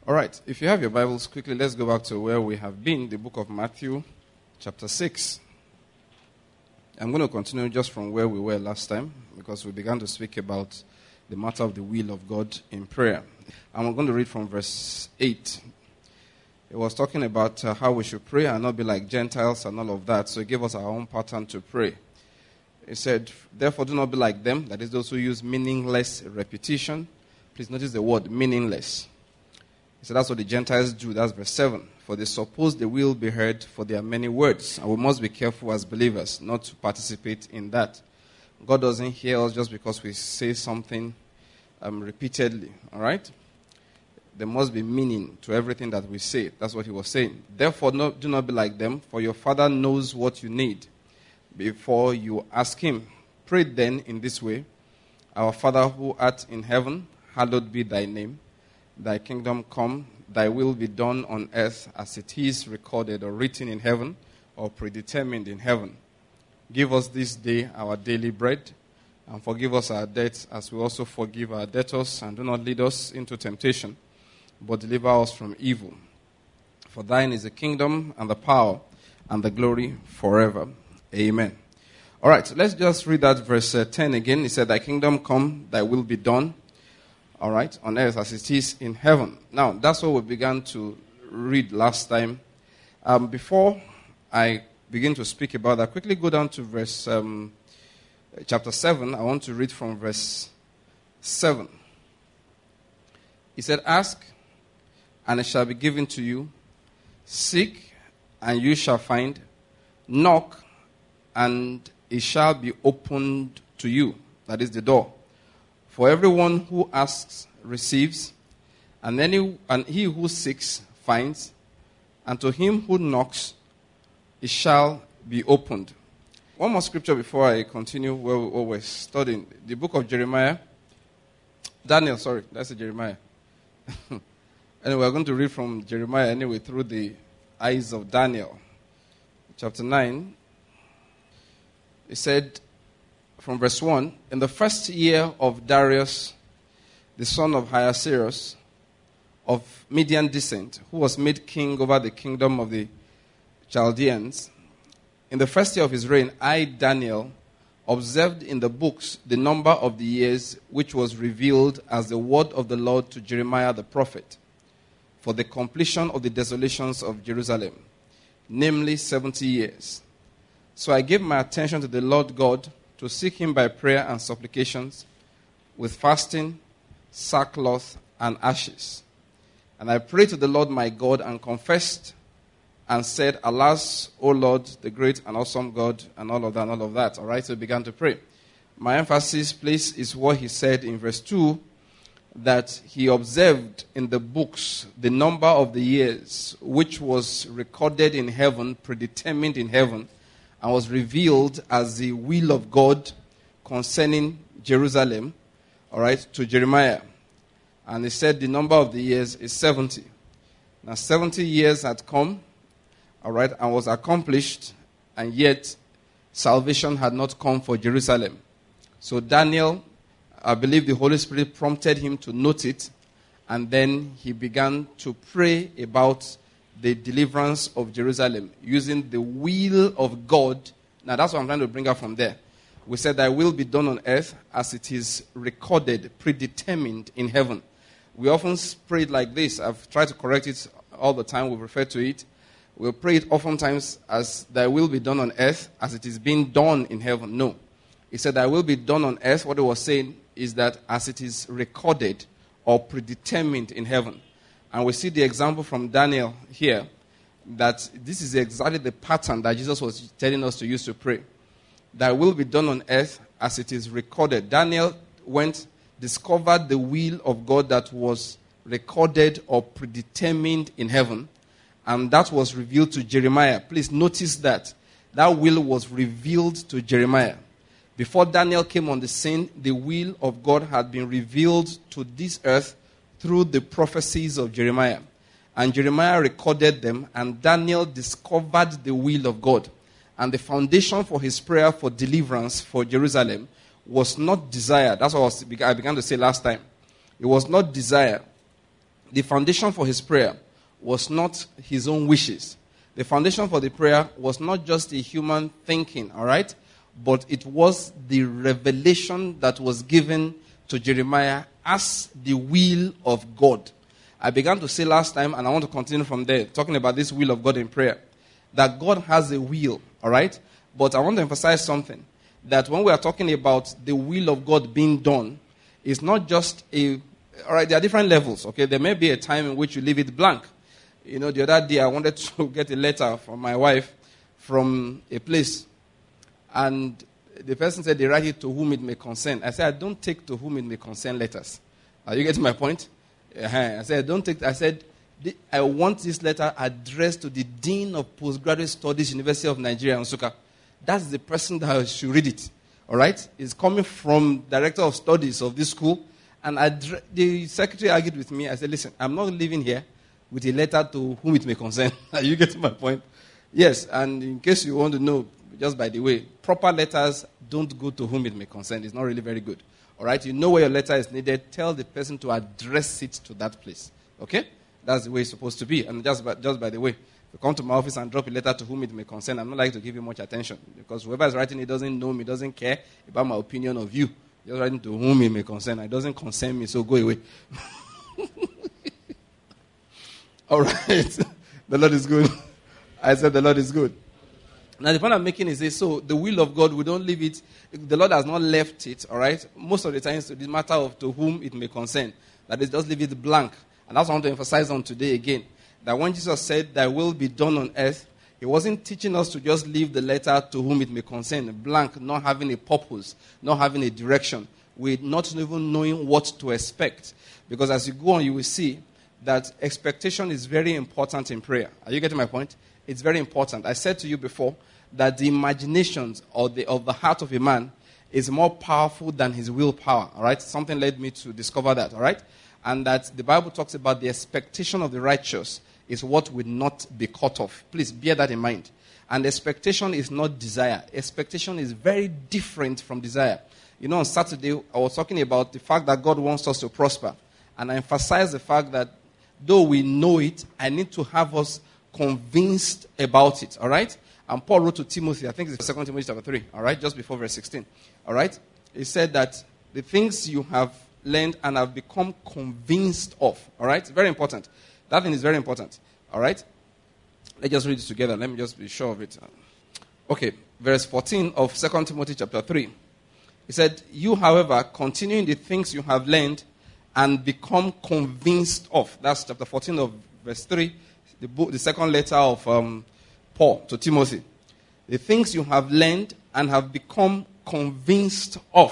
All right, if you have your Bibles, quickly let's go back to where we have been, the book of Matthew, chapter 6. I'm going to continue just from where we were last time, because we began to speak about the matter of the will of God in prayer. And we're going to read from verse 8. It was talking about how we should pray and not be like Gentiles and all of that. So it gave us our own pattern to pray. It said, therefore do not be like them, that is those who use meaningless repetition. Please notice the word meaningless. He said that's what the Gentiles do. That's verse 7. For they suppose they will be heard for their many words. And we must be careful as believers not to participate in that. God doesn't hear us just because we say something repeatedly. All right? There must be meaning to everything that we say. That's what he was saying. Therefore, do not be like them, for your Father knows what you need before you ask him. Pray then in this way. Our Father who art in heaven, hallowed be thy name. Thy kingdom come, thy will be done on earth as it is recorded or written in heaven or predetermined in heaven. Give us this day our daily bread, and forgive us our debts as we also forgive our debtors, and do not lead us into temptation, but deliver us from evil. For thine is the kingdom and the power and the glory forever. Amen. All right, so let's just read that verse 10 again. It said, thy kingdom come, thy will be done. All right, on earth as it is in heaven. Now, that's what we began to read last time. Before I begin to speak about that, quickly go down to verse chapter 7. I want to read from verse 7. He said, ask, and it shall be given to you. Seek, and you shall find. Knock, and it shall be opened to you. That is the door. For everyone who asks receives, and he who seeks finds, and to him who knocks it shall be opened. One more scripture before I continue where we're studying. The book of Jeremiah. That's Jeremiah. Anyway, we're going to read from Jeremiah anyway through the eyes of Daniel. Chapter 9. It said, from verse 1, in the first year of Darius, the son of Ahasuerus, of Median descent, who was made king over the kingdom of the Chaldeans, in the first year of his reign, I, Daniel, observed in the books the number of the years which was revealed as the word of the Lord to Jeremiah the prophet, for the completion of the desolations of Jerusalem, namely 70 years. So I gave my attention to the Lord God, to seek him by prayer and supplications, with fasting, sackcloth, and ashes. And I prayed to the Lord my God and confessed and said, alas, O Lord, the great and awesome God, and all of that. All right, so I began to pray. My emphasis, please, is what he said in verse 2, that he observed in the books the number of the years which was recorded in heaven, predetermined in heaven, and was revealed as the will of God concerning Jerusalem, all right, to Jeremiah. And he said the number of the years is 70. Now 70 years had come, all right, and was accomplished, and yet salvation had not come for Jerusalem. So Daniel, I believe the Holy Spirit prompted him to note it, and then he began to pray about the deliverance of Jerusalem, using the will of God. Now that's what I'm trying to bring up from there. We said thy will be done on earth as it is recorded, predetermined in heaven. We often pray it like this. I've tried to correct it all the time. We refer to it. We'll pray it oftentimes as thy will be done on earth as it is being done in heaven. No. He said thy will be done on earth. What he was saying is that as it is recorded or predetermined in heaven. And we see the example from Daniel here, that this is exactly the pattern that Jesus was telling us to use to pray. Thy will be done on earth as it is recorded. Daniel discovered the will of God that was recorded or predetermined in heaven, and that was revealed to Jeremiah. Please notice that will was revealed to Jeremiah. Before Daniel came on the scene, the will of God had been revealed to this earth through the prophecies of Jeremiah. And Jeremiah recorded them, and Daniel discovered the will of God. And the foundation for his prayer for deliverance for Jerusalem was not desire. That's what I began to say last time. It was not desire. the foundation for his prayer was not his own wishes. The foundation for the prayer was not just a human thinking, all right? But it was the revelation that was given to Jeremiah as the will of God. I began to say last time, and I want to continue from there, talking about this will of God in prayer, that God has a will, all right? But I want to emphasize something, that when we are talking about the will of God being done, it's not just all right, there are different levels, okay? There may be a time in which you leave it blank. You know, the other day I wanted to get a letter from my wife from a place, and the person said they write it to whom it may concern. I said, I don't take to whom it may concern letters. Are you getting my point? I said, I want this letter addressed to the Dean of Postgraduate Studies, University of Nigeria, Nsukka. That's the person that should read it. All right? It's coming from Director of Studies of this school. And the secretary argued with me. I said, listen, I'm not living here with a letter to whom it may concern. Are you getting my point? Yes, and in case you want to know, just by the way, proper letters don't go to whom it may concern. It's not really very good. All right? You know where your letter is needed. Tell the person to address it to that place. Okay? That's the way it's supposed to be. And just by the way, if you come to my office and drop a letter to whom it may concern, I'm not likely to give you much attention. Because whoever is writing it doesn't know me, doesn't care about my opinion of you. Just writing to whom it may concern. It doesn't concern me, so go away. All right. The Lord is good. I said the Lord is good. Now the point I'm making is this. So the will of God, we don't leave it. The Lord has not left it, all right? Most of the times, it's a matter of to whom it may concern. That is, just leave it blank. And that's what I want to emphasize on today again. That when Jesus said, thy will be done on earth, he wasn't teaching us to just leave the letter to whom it may concern, blank, not having a purpose, not having a direction, with not even knowing what to expect. Because as you go on, you will see that expectation is very important in prayer. Are you getting my point? It's very important. I said to you before that the imaginations of the heart of a man is more powerful than his willpower. All right? Something led me to discover that. All right? And that the Bible talks about the expectation of the righteous is what will not be cut off. Please bear that in mind. And expectation is not desire. Expectation is very different from desire. You know, on Saturday, I was talking about the fact that God wants us to prosper. And I emphasized the fact that though we know it, I need to have us convinced about it. All right? And Paul wrote to Timothy, I think it's 2 Timothy chapter 3, all right, just before verse 16. All right? He said that the things you have learned and have become convinced of. All right? Very important. That thing is very important. All right? Let's just read it together. Let me just be sure of it. Okay, verse 14 of 2 Timothy chapter 3. He said, you, however, continue in the things you have learned and become convinced of. That's chapter 14 of verse 3, the second letter of Paul to Timothy. The things you have learned and have become convinced of.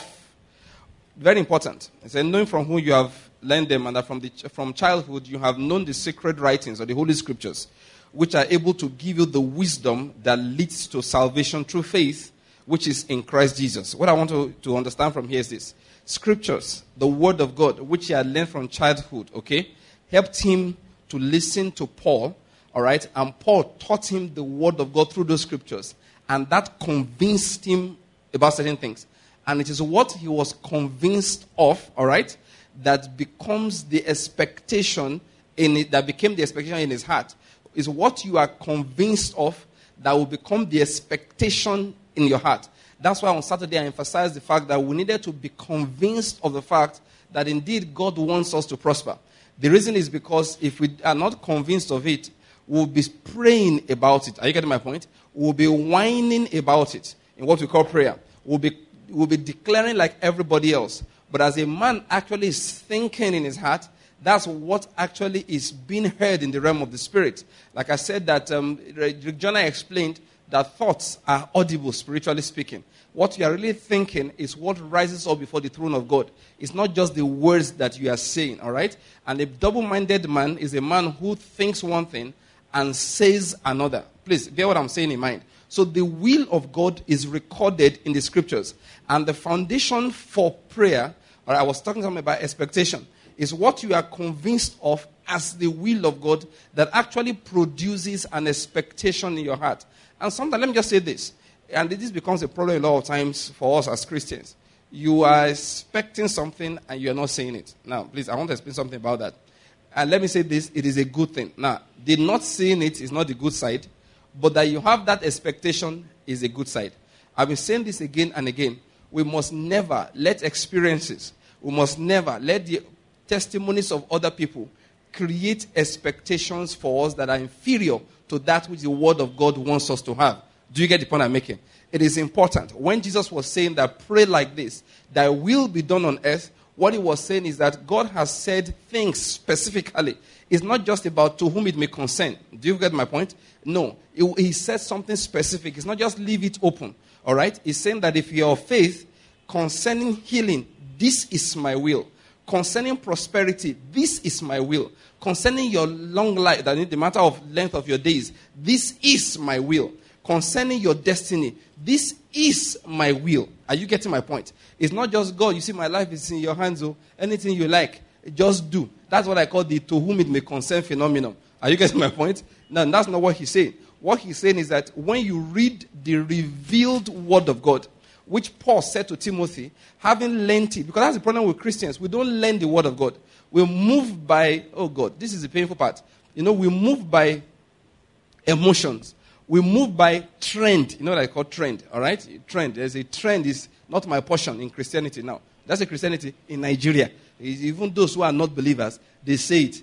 Very important. He said, knowing from whom you have learned them, and that from childhood you have known the sacred writings or the Holy Scriptures, which are able to give you the wisdom that leads to salvation through faith, which is in Christ Jesus. What I want to understand from here is this. Scriptures, the Word of God, which he had learned from childhood, okay, helped him to listen to Paul, all right, and Paul taught him the Word of God through those Scriptures, and that convinced him about certain things. And it is what he was convinced of, all right, that becomes the expectation in it, that became the expectation in his heart. Is what you are convinced of that will become the expectation in your heart. That's why on Saturday I emphasized the fact that we needed to be convinced of the fact that indeed God wants us to prosper. The reason is because if we are not convinced of it, we'll be praying about it. Are you getting my point? We'll be whining about it in what we call prayer. We'll be declaring like everybody else. But as a man actually is thinking in his heart, that's what actually is being heard in the realm of the spirit. Like I said that Rick Jonah explained that thoughts are audible, spiritually speaking. What you are really thinking is what rises up before the throne of God. It's not just the words that you are saying, all right? And a double-minded man is a man who thinks one thing and says another. Please, bear what I'm saying in mind. So the will of God is recorded in the scriptures. And the foundation for prayer, or I was talking something about expectation, is what you are convinced of as the will of God that actually produces an expectation in your heart. And sometimes, let me just say this, and this becomes a problem a lot of times for us as Christians. You are expecting something and you are not saying it. Now, please, I want to explain something about that. And let me say this, it is a good thing. Now, the not seeing it is not the good side, but that you have that expectation is a good side. I've been saying this again and again. We must never let experiences, we must never let the testimonies of other people create expectations for us that are inferior to that which the Word of God wants us to have. Do you get the point I'm making? It is important. When Jesus was saying that pray like this, thy will be done on earth, what he was saying is that God has said things specifically. It's not just about to whom it may concern. Do you get my point? No. He said something specific. It's not just leave it open. All right? He's saying that if you're of faith, concerning healing, this is my will. Concerning prosperity, this is my will. Concerning your long life, that is the matter of length of your days, this is my will. Concerning your destiny, this is my will. Are you getting my point? It's not just God. You see, my life is in your hands. So anything you like, just do. That's what I call the to whom it may concern phenomenon. Are you getting my point? No, that's not what he's saying. What he's saying is that when you read the revealed word of God, which Paul said to Timothy, having learned it, because that's the problem with Christians. We don't learn the word of God. We move by, oh God, this is the painful part. We move by emotions. We move by trend. You know what I call trend, all right? Trend. There's a trend is not my portion in Christianity now. That's a Christianity in Nigeria. Even those who are not believers, they say it.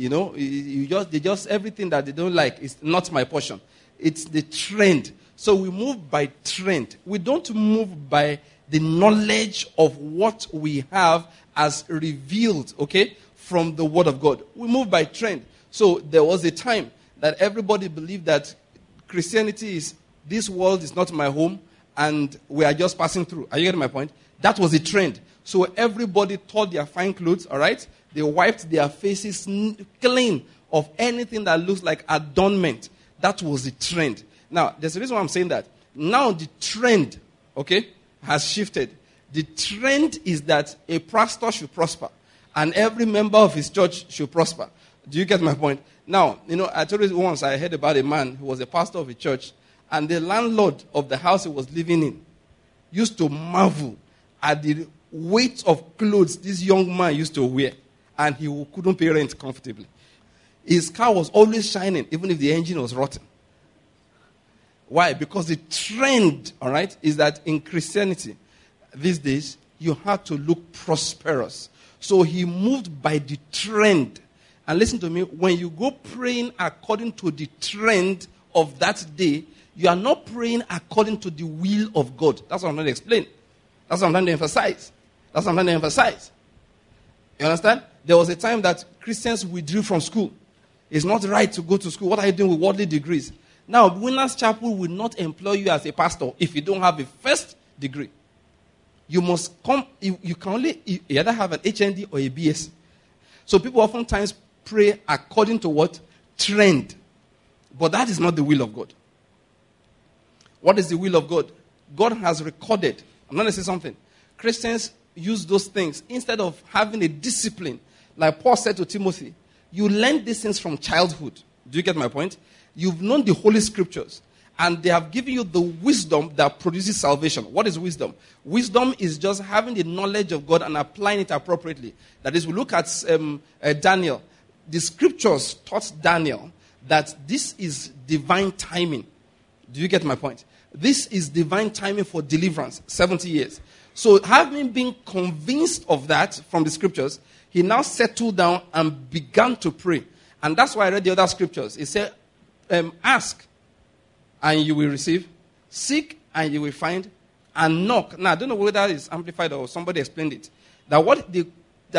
They just everything that they don't like is not my portion. It's the trend. So we move by trend. We don't move by the knowledge of what we have as revealed, okay, from the Word of God. We move by trend. So there was a time that everybody believed that Christianity is, this world is not my home, and we are just passing through. Are you getting my point? That was a trend. So everybody tore their fine clothes, all right? They wiped their faces clean of anything that looks like adornment. That was the trend. Now, there's a reason why I'm saying that. Now the trend, okay, has shifted. The trend is that a pastor should prosper, and every member of his church should prosper. Do you get my point? Now, I told you once I heard about a man who was a pastor of a church, and the landlord of the house he was living in used to marvel at the weight of clothes this young man used to wear, and he couldn't pay rent comfortably. His car was always shining, even if the engine was rotten. Why? Because the trend, all right, is that in Christianity these days, you have to look prosperous. So he moved by the trend. And listen to me, when you go praying according to the trend of that day, you are not praying according to the will of God. That's what I'm trying to explain. That's what I'm trying to emphasize. You understand? There was a time that Christians withdrew from school. It's not right to go to school. What are you doing with worldly degrees? Now, Winners Chapel will not employ you as a pastor if you don't have a first degree. You must come, you can only you either have an HND or a BS. So people oftentimes pray according to what? Trend. But that is not the will of God. What is the will of God? God has recorded. I'm going to say something. Christians use those things instead of having a discipline. Like Paul said to Timothy, you learn these things from childhood. Do you get my point? You've known the Holy Scriptures, and they have given you the wisdom that produces salvation. What is wisdom? Wisdom is just having the knowledge of God and applying it appropriately. That is, we look at Daniel. The Scriptures taught Daniel that this is divine timing. Do you get my point? This is divine timing for deliverance, 70 years. So having been convinced of that from the Scriptures, he now settled down and began to pray. And that's why I read the other Scriptures. It said, ask and you will receive, seek and you will find, and knock. Now I don't know whether it's amplified or somebody explained it. That what the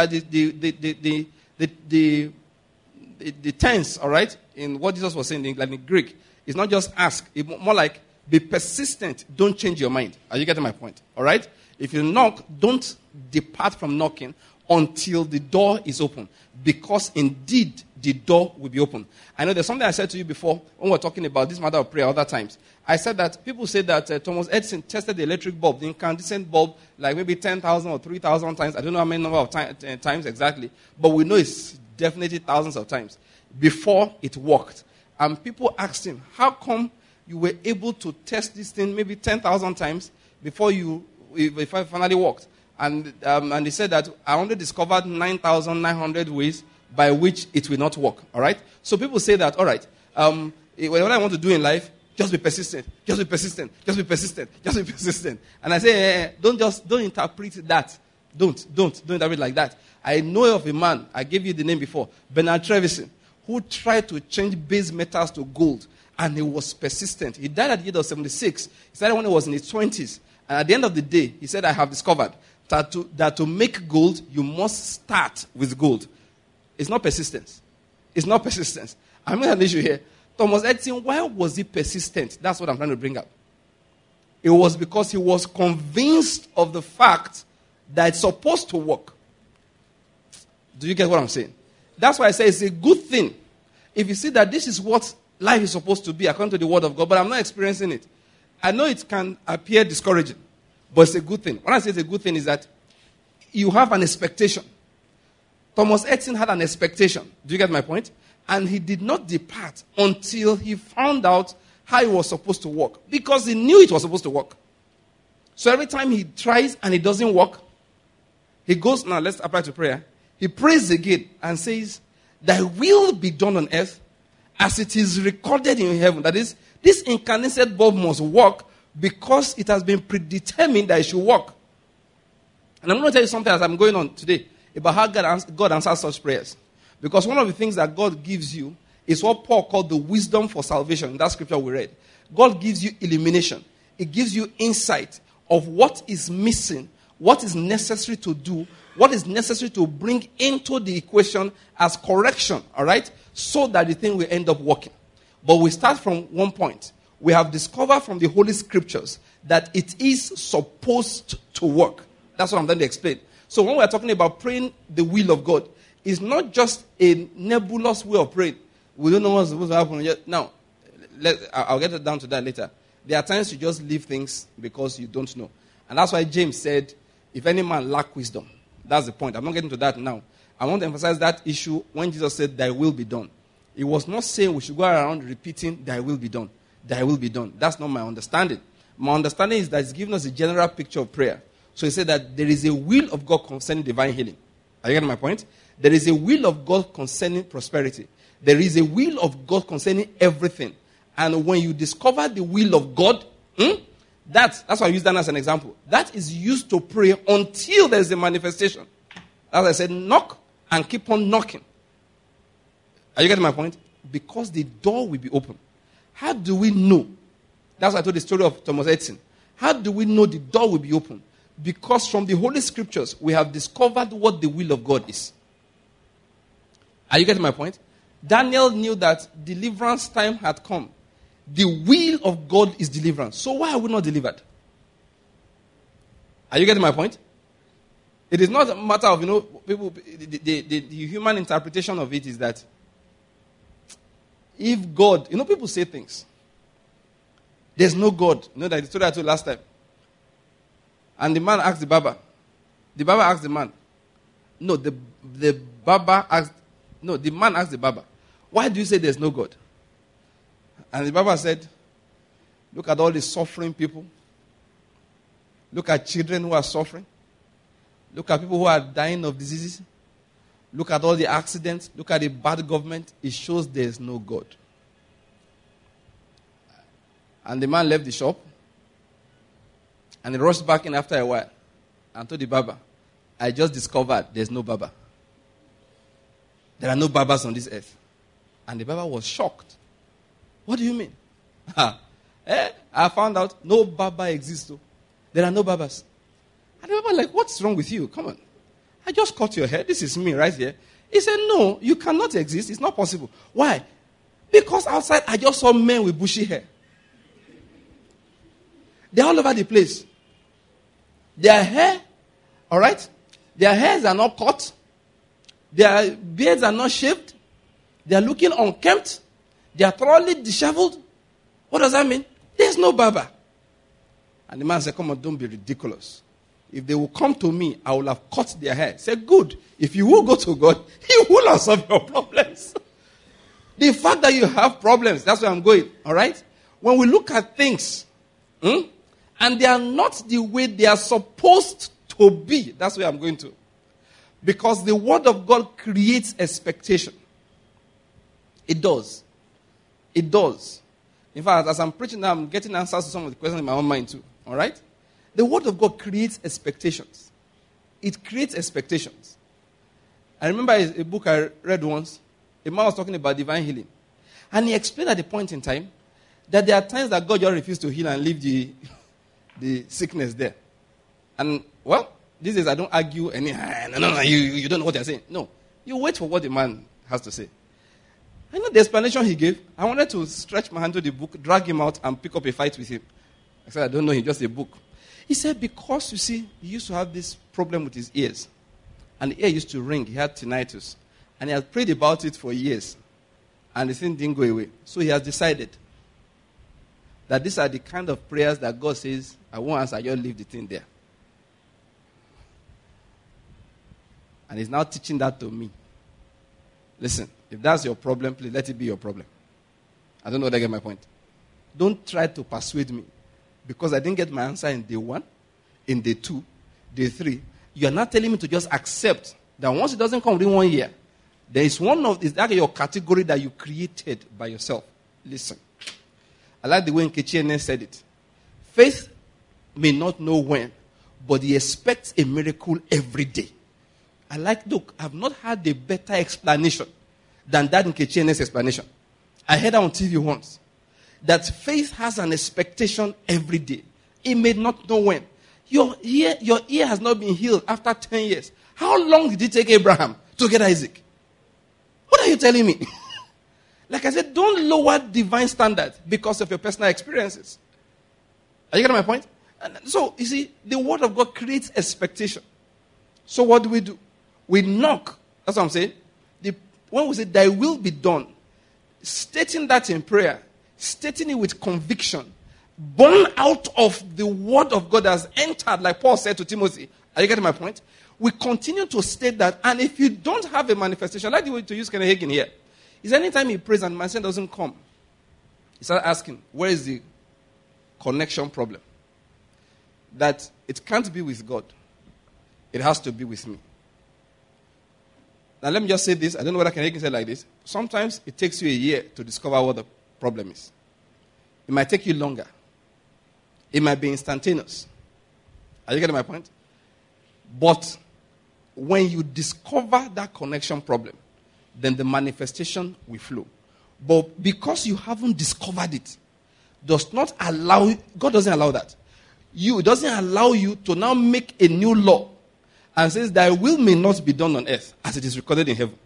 tense, all right, in what Jesus was saying in Greek, is not just ask, it's more like be persistent. Don't change your mind. Are you getting my point? All right. If you knock, don't depart from knocking until the door is open, because indeed the door will be open. I know there's something I said to you before when we were talking about this matter of prayer other times. I said that people say that Thomas Edison tested the electric bulb, the incandescent bulb, like maybe 10,000 or 3,000 times. I don't know how many number of times exactly, but we know it's definitely thousands of times before it worked. And people asked him, how come you were able to test this thing maybe 10,000 times before it finally worked? And he said that I only discovered 9,900 ways by which it will not work. All right? So people say that, all right, whatever I want to do in life, just be persistent. Just be persistent. Just be persistent. Just be persistent. And I say, don't interpret that. Don't interpret like that. I know of a man, I gave you the name before, Bernard Trevisan, who tried to change base metals to gold, and he was persistent. He died at the age of 76. He started when he was in his 20s. And at the end of the day, he said, I have discovered that to make gold, you must start with gold. It's not persistence. It's not persistence. I'm going to have an issue here. Thomas Edison, why was he persistent? That's what I'm trying to bring up. It was because he was convinced of the fact that it's supposed to work. Do you get what I'm saying? That's why I say it's a good thing. If you see that this is what life is supposed to be according to the word of God, but I'm not experiencing it. I know it can appear discouraging, but it's a good thing. When I say it's a good thing is that you have an expectation. Thomas Edison had an expectation. Do you get my point? And he did not depart until he found out how it was supposed to work. Because he knew it was supposed to work. So every time he tries and it doesn't work, he goes, now let's apply to prayer. He prays again and says, thy will be done on earth as it is recorded in heaven. That is, this incandescent bulb must work because it has been predetermined that it should work. And I'm going to tell you something as I'm going on today about how God answers such prayers. Because one of the things that God gives you is what Paul called the wisdom for salvation. In that scripture we read. God gives you illumination. It gives you insight of what is missing, what is necessary to do, what is necessary to bring into the equation as correction, all right? So that the thing will end up working. But we start from one point. We have discovered from the Holy Scriptures that it is supposed to work. That's what I'm going to explain. So when we're talking about praying the will of God, it's not just a nebulous way of praying. We don't know what's supposed to happen yet. Now, I'll get down to that later. There are times you just leave things because you don't know. And that's why James said, if any man lack wisdom, that's the point. I'm not getting to that now. I want to emphasize that issue when Jesus said, thy will be done. He was not saying we should go around repeating, thy will be done. Thy will be done. That's not my understanding. My understanding is that he's giving us a general picture of prayer. So he said that there is a will of God concerning divine healing. Are you getting my point? There is a will of God concerning prosperity. There is a will of God concerning everything. And when you discover the will of God, that's why I use that as an example. That is used to pray until there's a manifestation. As I said, knock and keep on knocking. Are you getting my point? Because the door will be open. How do we know? That's why I told the story of Thomas Edison. How do we know the door will be open? Because from the Holy Scriptures, we have discovered what the will of God is. Are you getting my point? Daniel knew that deliverance time had come. The will of God is deliverance. So why are we not delivered? Are you getting my point? It is not a matter of, people, the human interpretation of it is that if God, people say things. There's no God. That the story I told last time. And the man asked the Baba. The Baba asked the man. No, the man asked the Baba, why do you say there's no God? And the Baba said, look at all the suffering people. Look at children who are suffering. Look at people who are dying of diseases. Look at all the accidents. Look at the bad government. It shows there's no God. And the man left the shop. And he rushed back in after a while and told the Baba, I just discovered there's no Baba. There are no Babas on this earth. And the Baba was shocked. What do you mean? I found out no Baba exists. There are no Babas. And the Baba was like, what's wrong with you? Come on. I just cut your hair. This is me right here. He said, no, you cannot exist. It's not possible. Why? Because outside I just saw men with bushy hair. They're all over the place. Their hair, all right? Their hairs are not cut. Their beards are not shaved. They are looking unkempt. They are thoroughly disheveled. What does that mean? There's no Baba. And the man said, come on, don't be ridiculous. If they will come to me, I will have cut their hair. Say, good. If you will go to God, He will solve your problems. The fact that you have problems, that's where I'm going. All right? When we look at things, and they are not the way they are supposed to be, that's where I'm going to. Because the word of God creates expectation. It does. It does. In fact, as I'm preaching now, I'm getting answers to some of the questions in my own mind too. All right? The word of God creates expectations. It creates expectations. I remember a book I read once. A man was talking about divine healing. And he explained at a point in time that there are times that God just refuses to heal and leave the sickness there. And, well, these days I don't argue any. No, you don't know what you're saying. No. You wait for what the man has to say. I know the explanation he gave. I wanted to stretch my hand to the book, drag him out, and pick up a fight with him. I said, I don't know, it's just a book. He said, because, you see, he used to have this problem with his ears. And the ear used to ring. He had tinnitus. And he had prayed about it for years. And the thing didn't go away. So he has decided that these are the kind of prayers that God says, I won't answer, just leave the thing there. And he's now teaching that to me. Listen, if that's your problem, please let it be your problem. I don't know whether I get my point. Don't try to persuade me. Because I didn't get my answer in day 1, in day 2, day 3. You are not telling me to just accept that once it doesn't come within 1 year, there is is that your category that you created by yourself. Listen. I like the way Nkechi said it. Faith may not know when, but he expects a miracle every day. Look, I've not had a better explanation than that Nkechi explanation. I heard that on TV once. That faith has an expectation every day. It may not know when. Your ear has not been healed after 10 years. How long did it take Abraham to get Isaac? What are you telling me? Like I said, don't lower divine standards because of your personal experiences. Are you getting my point? And so, you see, the word of God creates expectation. So what do? We knock. That's what I'm saying. When we say, thy will be done, stating that in prayer, stating it with conviction, born out of the word of God has entered, like Paul said to Timothy. Are you getting my point? We continue to state that, and if you don't have a manifestation, I like the way to use Kenneth Hagin here. Is anytime he prays and my son doesn't come, he starts asking, where is the connection problem? That it can't be with God. It has to be with me. Now let me just say this. I don't know whether Kenneth Hagin said it like this. Sometimes it takes you a year to discover what the problem is. It might take you longer. It might be instantaneous. Are you getting my point? But when you discover that connection problem, then the manifestation will flow. But because you haven't discovered it, God doesn't allow that. It doesn't allow you to now make a new law and says, thy will may not be done on earth as it is recorded in heaven.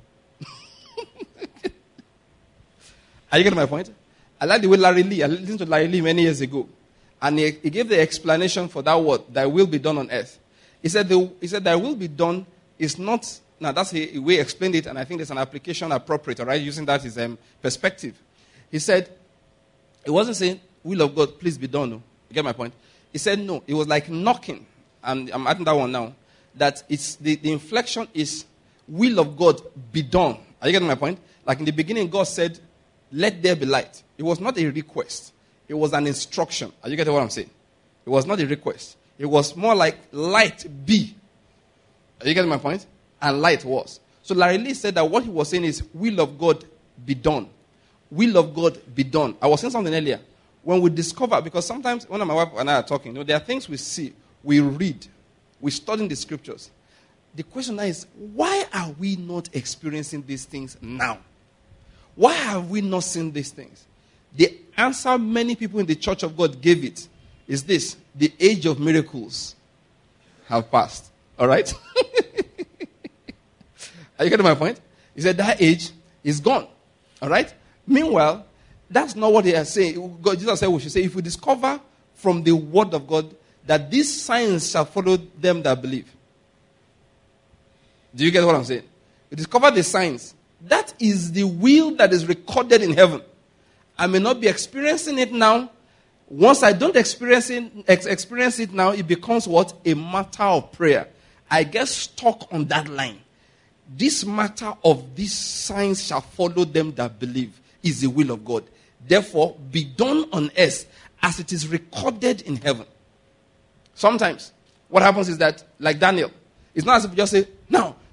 Are you getting my point? I like the way I listened to Larry Lee many years ago. And he gave the explanation for that word, thy will be done on earth. He said, thy will be done is not, now that's the way he explained it, and I think there's an application appropriate, all right, using that as perspective. He said, it wasn't saying, will of God, please be done. No. You get my point? He said, no, it was like knocking, and I'm adding that one now, that it's the inflection is, will of God be done. Are you getting my point? Like in the beginning, God said, let there be light. It was not a request. It was an instruction. Are you getting what I'm saying? It was not a request. It was more like light be. Are you getting my point? And light was. So Larry Lee said that what he was saying is, will of God be done. Will of God be done. I was saying something earlier. When we discover, because sometimes when my wife and I are talking, there are things we see, we read, we study the scriptures. The question now is, why are we not experiencing these things now? Why have we not seen these things? The answer many people in the church of God gave it is this: the age of miracles have passed. All right? Are you getting my point? He said that age is gone. All right? Meanwhile, that's not what they are saying. Jesus said we should say, if we discover from the word of God that these signs shall follow them that believe. Do you get what I'm saying? You discover the signs. That is the will that is recorded in heaven. I may not be experiencing it now. Once I don't experience it now, it becomes what? A matter of prayer. I get stuck on that line. This matter of these signs shall follow them that believe is the will of God. Therefore, be done on earth as it is recorded in heaven. Sometimes, what happens is that, like Daniel, it's not as if you just say, now,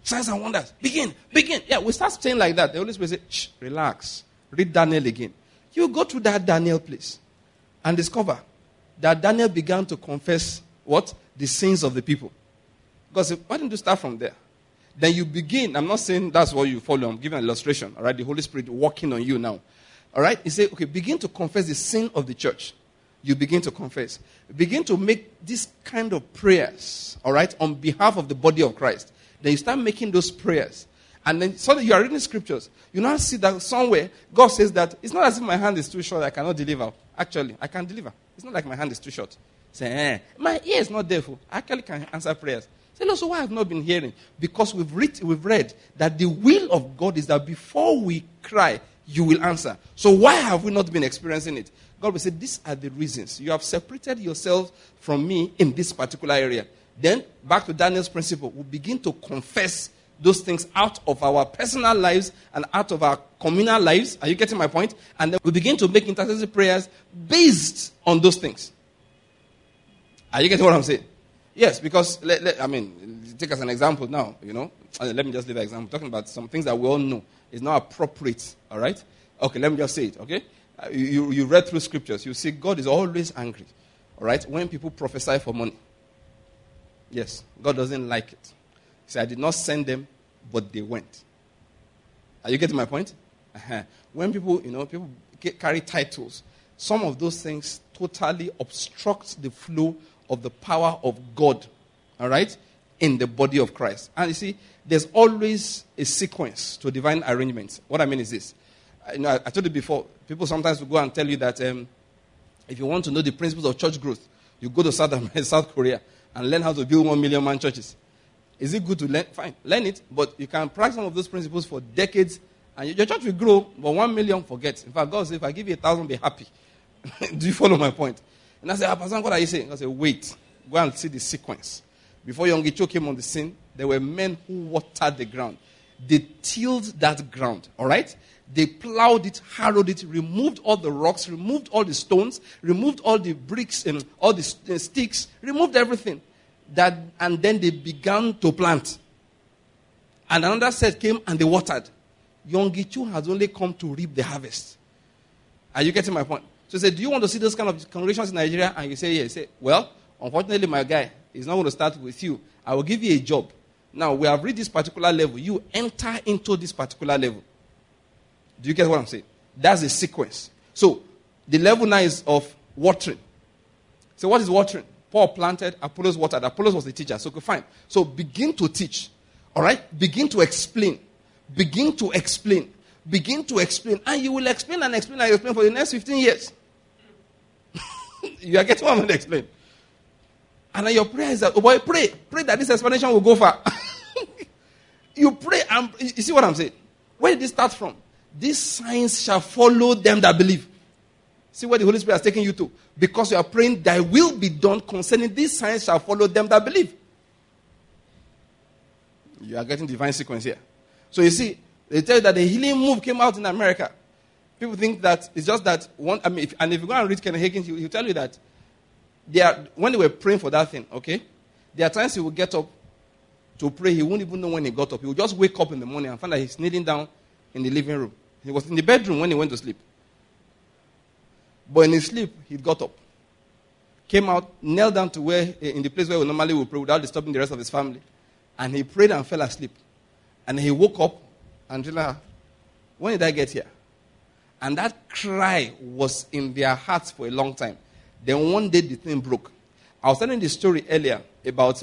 Signs and wonders. Begin. Yeah, we start saying like that. The Holy Spirit say, shh, relax. Read Daniel again. You go to that Daniel place and discover that Daniel began to confess what? The sins of the people. Because why don't you start from there? Then you begin. I'm not saying that's what you follow. I'm giving an illustration. All right, the Holy Spirit working on you now. All right, he said, okay, begin to confess the sin of the church. You begin to confess. Begin to make this kind of prayers, all right, on behalf of the body of Christ. Then you start making those prayers. And then suddenly you are reading scriptures. You now see that somewhere God says that it's not as if my hand is too short, I cannot deliver. Actually, I can deliver. It's not like my hand is too short. Say, my ear is not deaf. I actually can answer prayers. Say, no, so why have not been hearing? Because we've read that the will of God is that before we cry, you will answer. So why have we not been experiencing it? God will say, these are the reasons. You have separated yourself from me in this particular area. Then, back to Daniel's principle, we begin to confess those things out of our personal lives and out of our communal lives. Are you getting my point? And then we begin to make intercessory prayers based on those things. Are you getting what I'm saying? Yes, because, take as an example now, let me just leave an example. I'm talking about some things that we all know is not appropriate, all right? Okay, let me just say it, okay? You read through scriptures. You see God is always angry, all right, when people prophesy for money. Yes, God doesn't like it. He said, I did not send them, but they went. Are you getting my point? When people carry titles, some of those things totally obstruct the flow of the power of God, all right, in the body of Christ. And you see, there's always a sequence to divine arrangements. What I mean is this. I told you before, people sometimes will go and tell you that if you want to know the principles of church growth, you go to South Korea and learn how to build 1 million man churches. Is it good to learn? Fine, learn it, but you can practice some of those principles for decades, and your church will grow, but 1 million, forget. In fact, God said, if I give you 1,000, be happy. Do you follow my point? And I said, Pastor, what are you saying? I said, wait, go and see the sequence. Before Yonggi came on the scene, there were men who watered the ground. They tilled that ground, all right? They plowed it, harrowed it, removed all the rocks, removed all the stones, removed all the bricks and all the sticks, removed everything. And then they began to plant. And another set came and they watered. Yonggi has only come to reap the harvest. Are you getting my point? So he said, do you want to see those kind of congregations in Nigeria? And you say, yes. Say, well, unfortunately, my guy is not going to start with you. I will give you a job. Now, we have reached this particular level. You enter into this particular level. Do you get what I'm saying? That's the sequence. So, the level now is of watering. So, what is watering? Paul planted, Apollos watered. Apollos was the teacher. So, okay, fine. So, begin to teach. All right? Begin to explain. Begin to explain. Begin to explain. And you will explain and explain and explain for the next 15 years. You are getting what I'm going to explain. And then your prayer is that, oh boy, pray. Pray that this explanation will go far. You pray and you see what I'm saying? Where did this start from? These signs shall follow them that believe. See where the Holy Spirit has taken you to. Because you are praying, thy will be done concerning these signs shall follow them that believe. You are getting divine sequence here. So you see, they tell you that the healing move came out in America. People think that it's just that one. If you go and read Kenneth Hagin, he'll tell you that when they were praying for that thing, okay, there are times he will get up to pray. He won't even know when he got up. He will just wake up in the morning and find that he's kneeling down in the living room. He was in the bedroom when he went to sleep. But in his sleep, he got up, came out, knelt down to where in the place where we normally would pray without disturbing the rest of his family, and he prayed and fell asleep. And he woke up and said, when did I get here? And that cry was in their hearts for a long time. Then one day the thing broke. I was telling the story earlier about,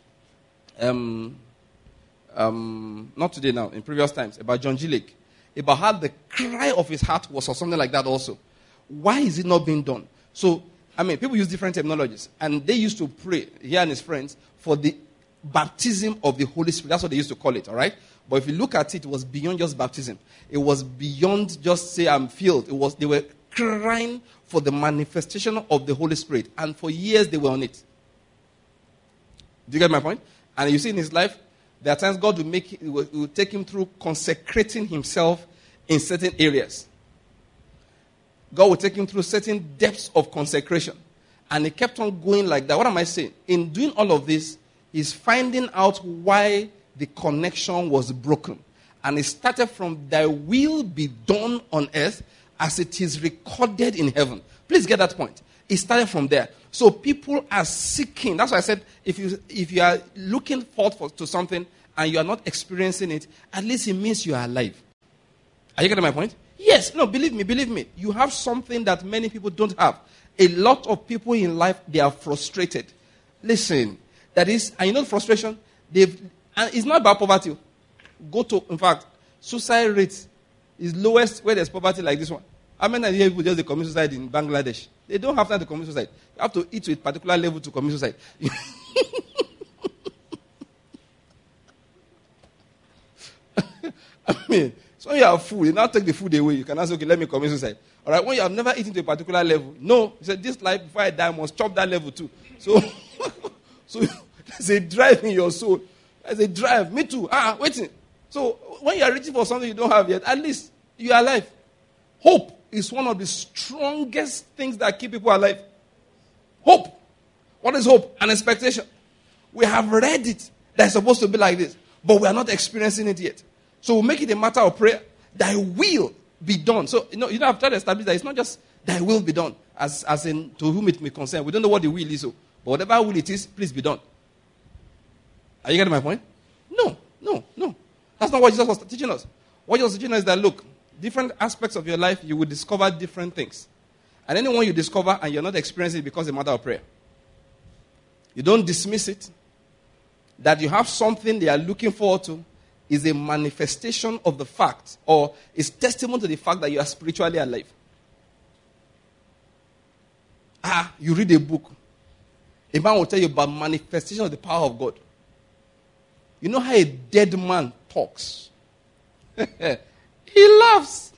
not today now, in previous times, about John G. Lake. About how the cry of his heart was or something like that also. Why is it not being done? So, people use different terminologies. And they used to pray, he and his friends, for the baptism of the Holy Spirit. That's what they used to call it, all right? But if you look at it, it was beyond just baptism. It was beyond just say I'm filled. They were crying for the manifestation of the Holy Spirit. And for years they were on it. Do you get my point? And you see in his life, there are times God will take him through consecrating himself in certain areas. God will take him through certain depths of consecration. And he kept on going like that. What am I saying? In doing all of this, he's finding out why the connection was broken. And it started from thy will be done on earth as it is recorded in heaven. Please get that point. It started from there. So people are seeking. That's why I said if you are looking forward to something and you are not experiencing it, at least it means you are alive. Are you getting my point? Yes. No, believe me. You have something that many people don't have. A lot of people in life, they are frustrated. Listen, that is, and you know frustration? And it's not about poverty. In fact, suicide rate is lowest where there's poverty like this one. How many people just commit suicide in Bangladesh? They don't have time to commit suicide. You have to eat to a particular level to commit suicide. I mean, so when you have food, you now take the food away. You can ask, okay, let me commit suicide. All right, when you have never eaten to a particular level, no. You said, this life, before I die, I must chop that level too. So there's a drive in your soul. There's a drive. Me too. Waiting. So when you are reaching for something you don't have yet, at least you are alive. Hope is one of the strongest things that keep people alive. Hope. What is hope? An expectation. We have read it that it's supposed to be like this, but we are not experiencing it yet. So we'll make it a matter of prayer. Thy will be done. So, I've tried to establish that it's not just thy will be done, as in to whom it may concern. We don't know what the will is, but whatever will it is, please be done. Are you getting my point? No. That's not what Jesus was teaching us. What Jesus was teaching us is that, look, different aspects of your life, you will discover different things. And anyone you discover and you're not experiencing it becomes a matter of prayer. You don't dismiss it. That you have something they are looking forward to is a manifestation of the fact, or is testimony to the fact that you are spiritually alive. You read a book. A man will tell you about manifestation of the power of God. You know how a dead man talks? He laughs.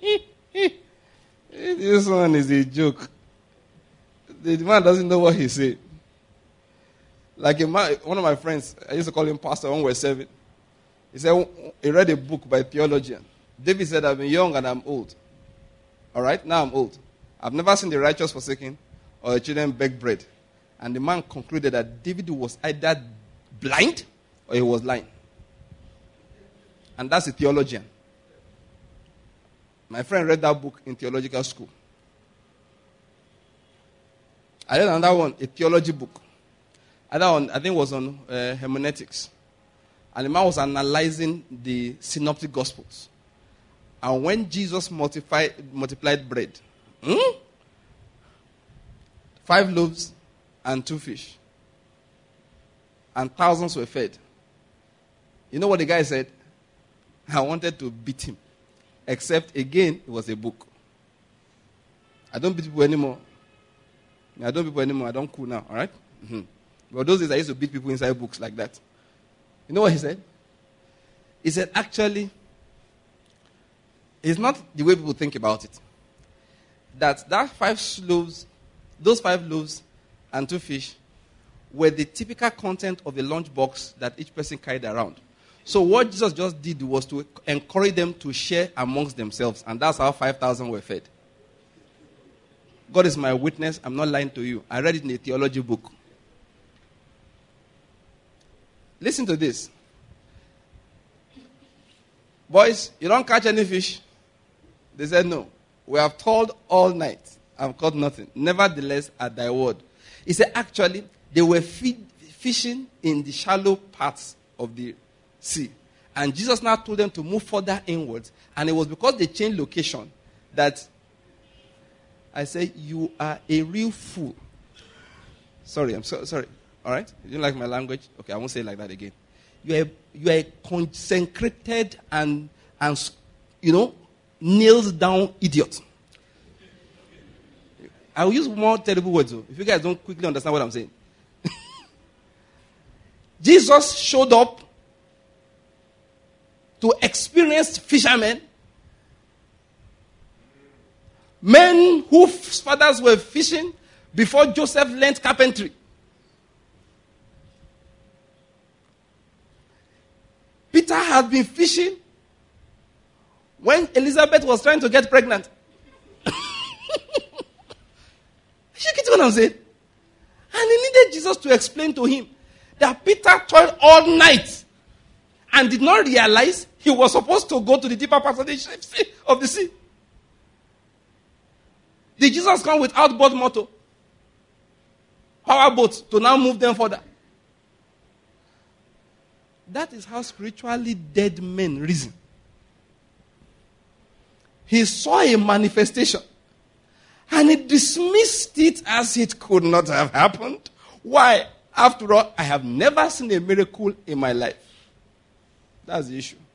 This one is a joke. The man doesn't know what he said. Like a man, one of my friends, I used to call him pastor when we were serving. He said he read a book by a theologian. David said, I've been young and I'm old. All right, now I'm old. I've never seen the righteous forsaken or the children beg bread. And the man concluded that David was either blind or he was lying. And that's a theologian. My friend read that book in theological school. I read another one, a theology book. Another one, I think, was on hermeneutics. And the man was analyzing the synoptic gospels. And when Jesus multiplied bread, 5 loaves and 2 fish, and thousands were fed. You know what the guy said? I wanted to beat him. Except, again, it was a book. I don't beat people anymore. I don't cool now, all right? Mm-hmm. But those days I used to beat people inside books like that. You know what he said? He said, actually, it's not the way people think about it. That 5 loaves, those 5 loaves and 2 fish were the typical content of a lunchbox that each person carried around. So what Jesus just did was to encourage them to share amongst themselves. And that's how 5,000 were fed. God is my witness. I'm not lying to you. I read it in a theology book. Listen to this. Boys, you don't catch any fish? They said, no. We have toiled all night. I've caught nothing. Nevertheless, at thy word. He said, actually, they were fishing in the shallow parts of the sea. And Jesus now told them to move further inwards. And it was because they changed location that I said, you are a real fool. Sorry, I'm sorry. All right? You didn't like my language? Okay, I won't say it like that again. You are a consecrated and nails down idiot. I will use more terrible words, though, if you guys don't quickly understand what I'm saying. Jesus showed up to experienced fishermen, men whose fathers were fishing before Joseph learned carpentry. Peter had been fishing when Elizabeth was trying to get pregnant. You get what I'm saying? And he needed Jesus to explain to him that Peter toiled all night and did not realize he was supposed to go to the deeper parts of the sea. Did Jesus come with outboard motor? Powerboats to now move them further? That is how spiritually dead men reason. He saw a manifestation and he dismissed it as it could not have happened. Why? After all, I have never seen a miracle in my life. That's the issue.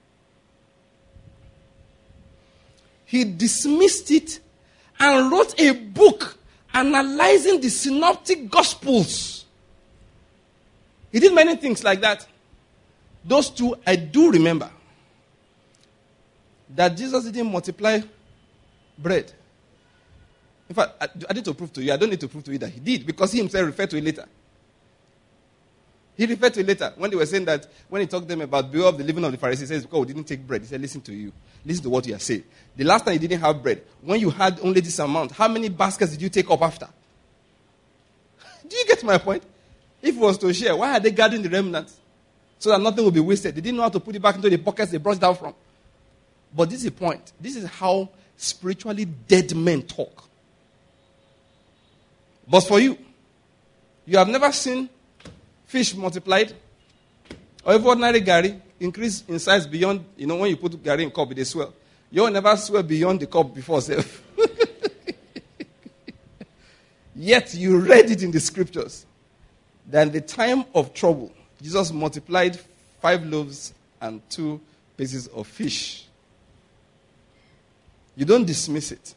He dismissed it and wrote a book analyzing the synoptic gospels. He did many things like that. Those two, I do remember. That Jesus didn't multiply bread. In fact, I need to prove to you. I don't need to prove to you that he did, because he himself referred to it later. He referred to it later when they were saying that, when he talked to them about beware of the living of the Pharisees, he says, because we didn't take bread. He said, listen to you. Listen to what you are saying. The last time you didn't have bread, when you had only this amount, how many baskets did you take up after? Do you get my point? If it was to share, why are they guarding the remnants? So that nothing will be wasted. They didn't know how to put it back into the pockets they brought it out from. But this is the point. This is how spiritually dead men talk. But for you, you have never seen fish multiplied, or if ordinary gari increase in size beyond, when you put gari in cup, they swell. You will never swell beyond the cup before self. Yet you read it in the scriptures that in the time of trouble, Jesus multiplied 5 loaves and 2 pieces of fish. You don't dismiss it.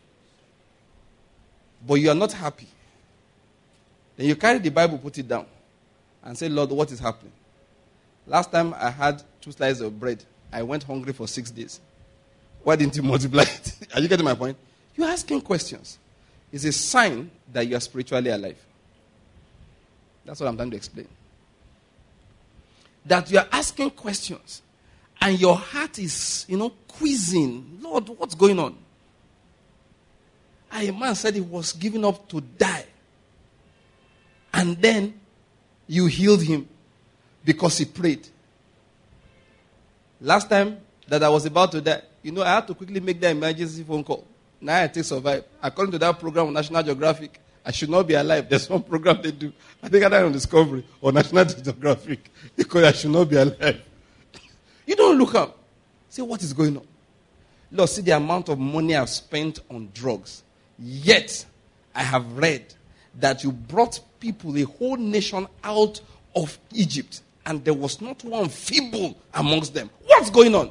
But you are not happy. Then you carry the Bible, put it down, and say, Lord, what is happening? Last time I had 2 slices of bread, I went hungry for 6 days. Why didn't you multiply it? Are you getting my point? You're asking questions. It's a sign that you are spiritually alive. That's what I'm trying to explain. That you are asking questions, and your heart is, quizzing. Lord, what's going on? And a man said he was giving up to die. And then you healed him because he prayed. Last time that I was about to die, I had to quickly make the emergency phone call. Now I take survive. According to that program on National Geographic, I should not be alive. There's one program they do. I think I died on Discovery or National Geographic because I should not be alive. You don't look up. Say, what is going on? Lord, see the amount of money I've spent on drugs. Yet, I have read that you brought people, a whole nation out of Egypt, and there was not one feeble amongst them. What's going on?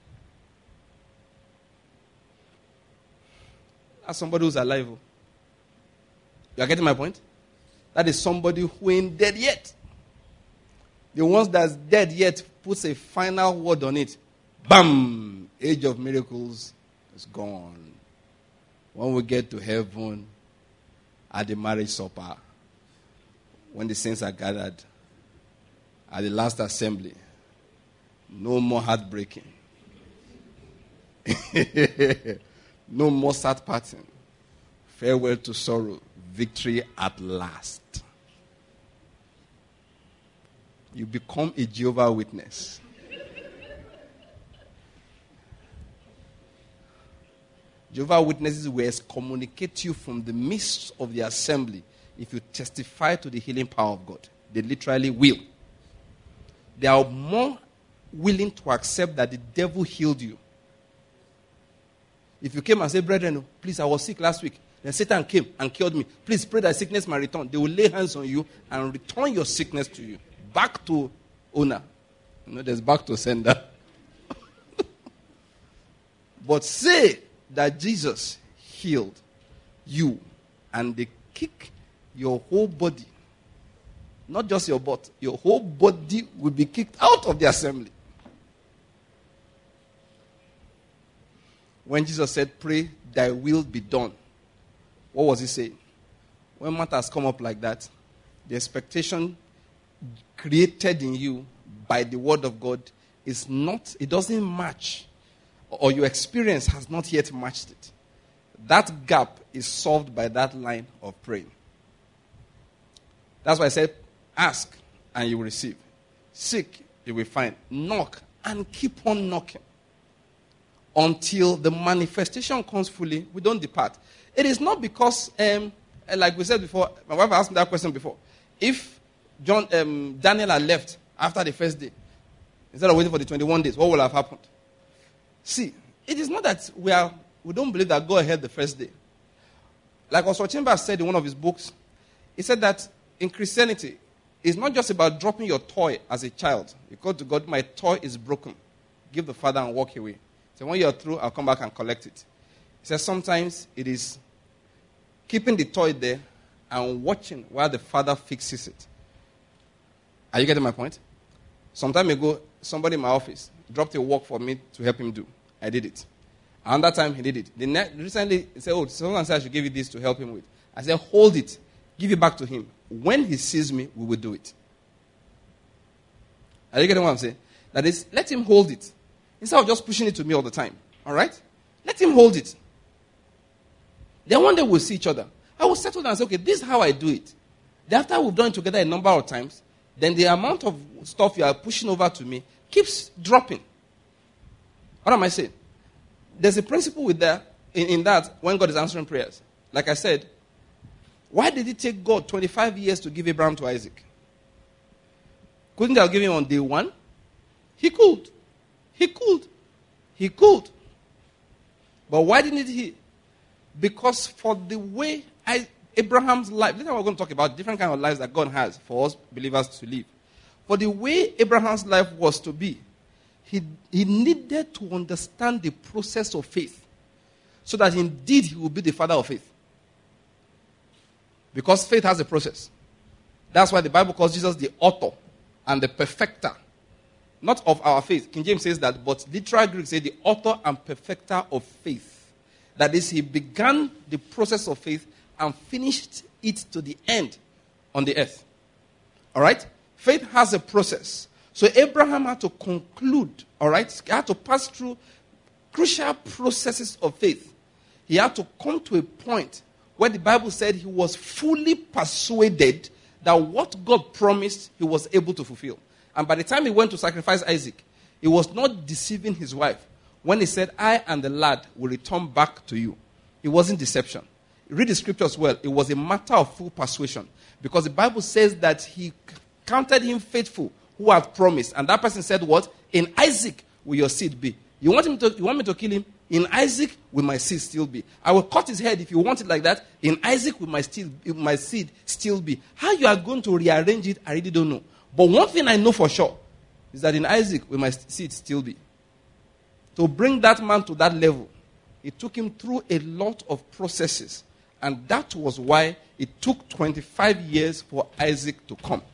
That's somebody who's alive. You are getting my point? That is somebody who ain't dead yet. The ones that's dead yet puts a final word on it. Bam! Age of miracles is gone. When we get to heaven, at the marriage supper, when the saints are gathered, at the last assembly, no more heartbreaking. No more sad parting. Farewell to sorrow. Victory at last. You become a Jehovah's Witness. Jehovah's Witnesses will excommunicate you from the midst of the assembly if you testify to the healing power of God. They literally will. They are more willing to accept that the devil healed you. If you came and said, brethren, please, I was sick last week. Then Satan came and cured me. Please pray that sickness might return. They will lay hands on you and return your sickness to you. Back to owner. There's back to sender. But say that Jesus healed you and they kick your whole body. Not just your butt. Your whole body will be kicked out of the assembly. When Jesus said, pray, thy will be done. What was he saying? When matters come up like that, the expectation created in you by the word of God is not, it doesn't match, or your experience has not yet matched it. That gap is solved by that line of praying. That's why I said, ask and you will receive. Seek you will find. Knock and keep on knocking until the manifestation comes fully. We don't depart. It is not because, like we said before, my wife asked me that question before. If Daniel had left after the first day, instead of waiting for the 21 days, what would have happened? See, it is not that we don't believe that God heard the first day. Like Oswald Chambers said in one of his books, he said that in Christianity, it's not just about dropping your toy as a child. You go to God, my toy is broken. Give the father and walk away. So when you're through, I'll come back and collect it. He says sometimes it is keeping the toy there and watching while the father fixes it. Are you getting my point? Some time ago, somebody in my office dropped a work for me to help him do. I did it. And that time he did it. Recently, he said, someone said I should give you this to help him with. I said, hold it. Give it back to him. When he sees me, we will do it. Are you getting what I'm saying? That is, let him hold it. Instead of just pushing it to me all the time. All right? Let him hold it. Then one day we'll see each other. I will settle down and say, okay, this is how I do it. Then after we've done it together a number of times, then the amount of stuff you are pushing over to me keeps dropping. What am I saying? There's a principle with that, in that when God is answering prayers. Like I said, why did it take God 25 years to give Abraham to Isaac? Couldn't he have given him on day one? He could. He could. He could. But why didn't he? Because for the way Abraham's life, later we're going to talk about different kind of lives that God has for us believers to live. For the way Abraham's life was to be, he needed to understand the process of faith so that indeed he will be the father of faith. Because faith has a process. That's why the Bible calls Jesus the author and the perfecter. Not of our faith. King James says that, but literal Greek says the author and perfecter of faith. That is, he began the process of faith and finished it to the end on the earth. All right? Faith has a process. So Abraham had to conclude, all right? He had to pass through crucial processes of faith. He had to come to a point where the Bible said he was fully persuaded that what God promised, he was able to fulfill. And by the time he went to sacrifice Isaac, he was not deceiving his wife. When he said, I and the lad will return back to you, it wasn't deception. Read the scriptures well. It was a matter of full persuasion. Because the Bible says that he counted him faithful who had promised. And that person said what? In Isaac will your seed be. You want me to kill him? In Isaac will my seed still be. I will cut his head if you want it like that. In Isaac will my seed still be. How you are going to rearrange it, I really don't know. But one thing I know for sure is that in Isaac will my seed still be. To bring that man to that level, it took him through a lot of processes. And that was why it took 25 years for Isaac to come.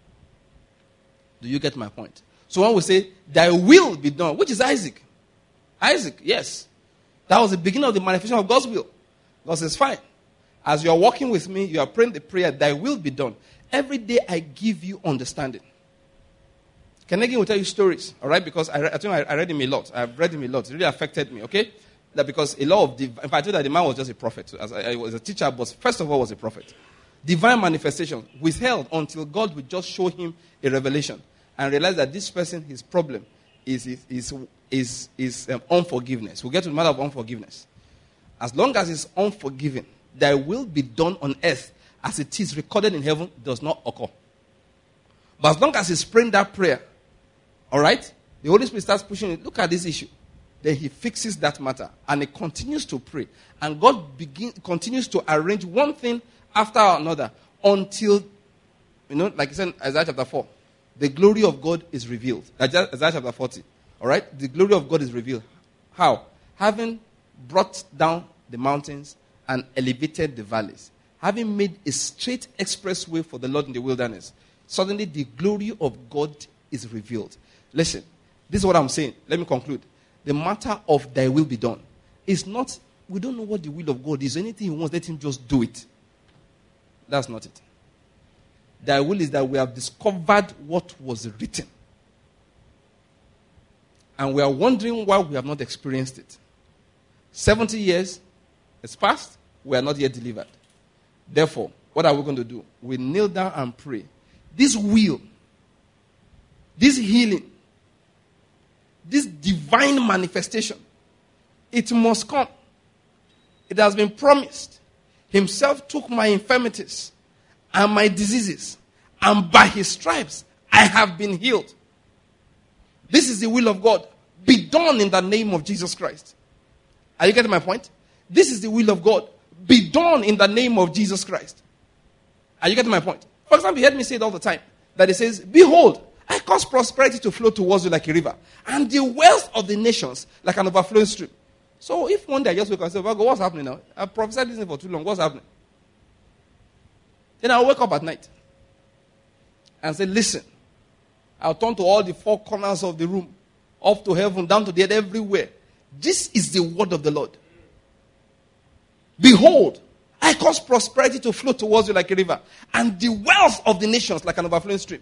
Do you get my point? So when we say, thy will be done, which is Isaac? Isaac, yes. That was the beginning of the manifestation of God's will. God says, fine. As you are walking with me, you are praying the prayer, thy will be done. Every day I give you understanding. Kennedy will tell you stories, all right? Because I think I read him a lot. I've read him a lot. It really affected me, okay? That because a lot of, in fact, I told that the man was just a prophet. As I was a teacher, but first of all was a prophet. Divine manifestation withheld until God would just show him a revelation and realize that this person, his problem is unforgiveness. We'll get to the matter of unforgiveness. As long as it's unforgiven, thy will be done on earth as it is recorded in heaven does not occur. But as long as he's praying that prayer, all right, the Holy Spirit starts pushing it. Look at this issue. Then he fixes that matter. And he continues to pray. And God continues to arrange one thing after another until, like he said in Isaiah chapter 4, the glory of God is revealed. Isaiah chapter 40. All right? The glory of God is revealed. How? Having brought down the mountains and elevated the valleys. Having made a straight expressway for the Lord in the wilderness. Suddenly the glory of God is revealed. Listen, this is what I'm saying. Let me conclude. The matter of thy will be done is not, we don't know what the will of God is. Anything he wants, let him just do it. That's not it. Thy will is that we have discovered what was written. And we are wondering why we have not experienced it. 70 years has passed, we are not yet delivered. Therefore, what are we going to do? We kneel down and pray. This will this healing, this divine manifestation, it must come. It has been promised. Himself took my infirmities and my diseases, and by his stripes I have been healed. This is the will of God. Be done in the name of Jesus Christ. Are you getting my point? This is the will of God. Be done in the name of Jesus Christ. Are you getting my point? For example, you heard me say it all the time. That it says, behold, I cause prosperity to flow towards you like a river, and the wealth of the nations like an overflowing stream. So if one day I just wake up and say, well, what's happening now? I've prophesied this thing for too long. What's happening? Then I'll wake up at night and say, listen, I'll turn to all the four corners of the room, up to heaven, down to the earth, everywhere. This is the word of the Lord. Behold, I cause prosperity to flow towards you like a river, and the wealth of the nations like an overflowing stream.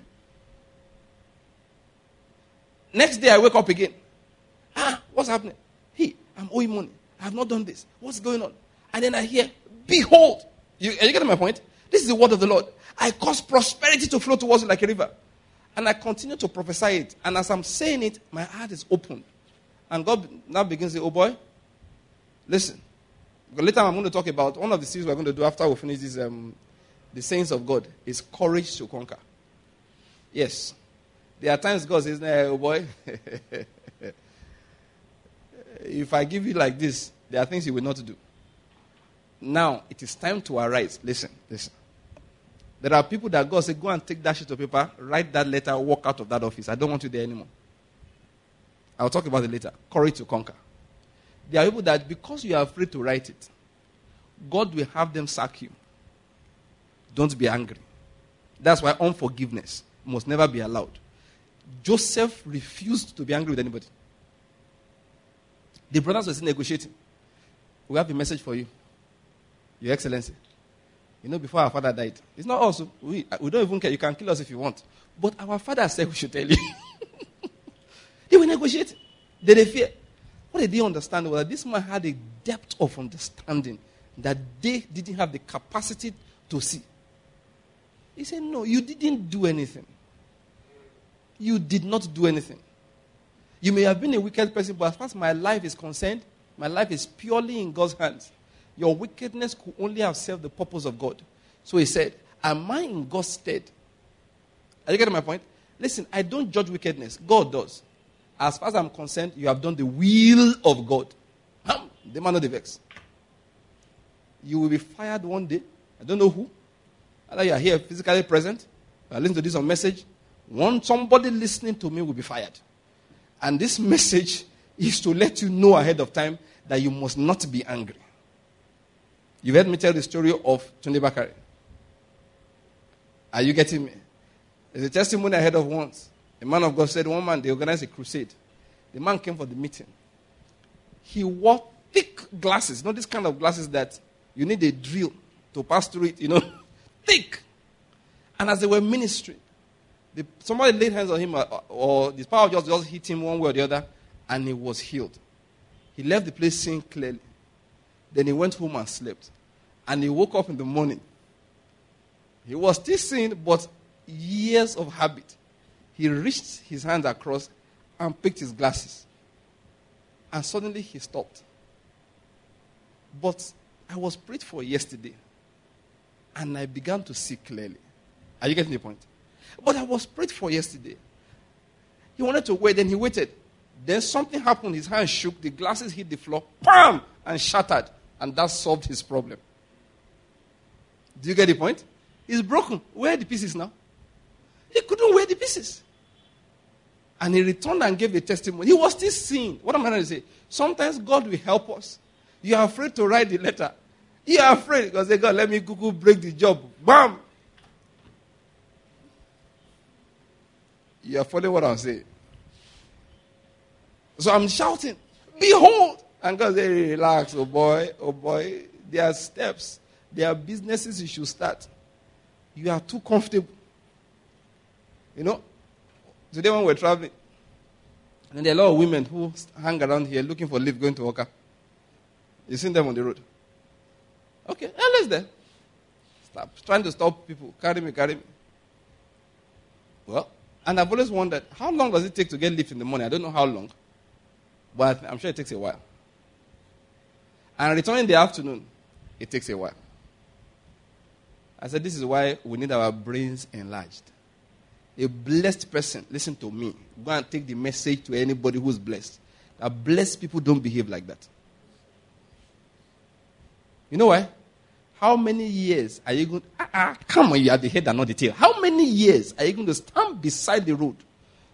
Next day I wake up again. What's happening? Hey, I'm owing money. I have not done this. What's going on? And then I hear, behold. Are you getting my point? This is the word of the Lord. I cause prosperity to flow towards you like a river. And I continue to prophesy it. And as I'm saying it, my heart is open. And God now begins to say, oh boy, listen. Because later I'm going to talk about one of the things we're going to do after we finish this, the saints of God, is courage to conquer. Yes. There are times God says, oh boy, if I give you like this, there are things you will not do. Now, it is time to arise. Listen. There are people that God says, go and take that sheet of paper, write that letter, walk out of that office. I don't want you there anymore. I'll talk about it later. Courage to conquer. There are people that because you are afraid to write it, God will have them sack you. Don't be angry. That's why unforgiveness must never be allowed. Joseph refused to be angry with anybody. The brothers were still negotiating. We have a message for you, Your Excellency. You know, before our father died, it's not us. We don't even care. You can kill us if you want. But our father said we should tell you. They were negotiating. They fear. What they didn't understand was that this man had a depth of understanding that they didn't have the capacity to see. He said, no, you didn't do anything. You did not do anything. You may have been a wicked person, but as far as my life is concerned, my life is purely in God's hands. Your wickedness could only have served the purpose of God. So he said, am I in God's stead? Are you getting my point? Listen, I don't judge wickedness. God does. As far as I'm concerned, you have done the will of God. The man of the vex. You will be fired one day. I don't know who. Either you are here physically present, you are listening to this on message. Somebody listening to me will be fired. And this message is to let you know ahead of time that you must not be angry. You've heard me tell the story of Tunde Bakare. Are you getting me? There's a testimony I heard of once. A man of God said one man, they organized a crusade. The man came for the meeting. He wore thick glasses. You know, this kind of glasses that you need a drill to pass through it, thick. And as they were ministering, somebody laid hands on him, or the power just hit him one way or the other, and he was healed. He left the place seeing clearly. Then he went home and slept. And he woke up in the morning. He was still seeing, but years of habit. He reached his hands across and picked his glasses. And suddenly he stopped. But I was prayed for yesterday. And I began to see clearly. Are you getting the point? But I was prayed for yesterday. He wanted to wait, then he waited. Then something happened. His hand shook. The glasses hit the floor. Bam! And shattered. And that solved his problem. Do you get the point? It's broken. Where are the pieces now? He couldn't wear the pieces. And he returned and gave a testimony. He was still seeing. What am I trying to say? Sometimes God will help us. You are afraid to write the letter. You are afraid because say, God, let me Google break the job. Bam! You are following what I'm saying. So I'm shouting, behold! And God said, relax, oh boy. There are steps. There are businesses you should start. You are too comfortable. Today when we're traveling, and there are a lot of women who hang around here looking for lift going to work. You seen them on the road. Okay, let's there. Stop trying to stop people. Carry me. Well, And I've always wondered, how long does it take to get lift in the morning? I don't know how long, but I'm sure it takes a while. And returning in the afternoon, it takes a while. I said, this is why we need our brains enlarged. A blessed person, listen to me, go and take the message to anybody who's blessed. That blessed people don't behave like that. You know why? How many years are you going to... come on, you are the head and not the tail. How many years are you going to stand beside the road?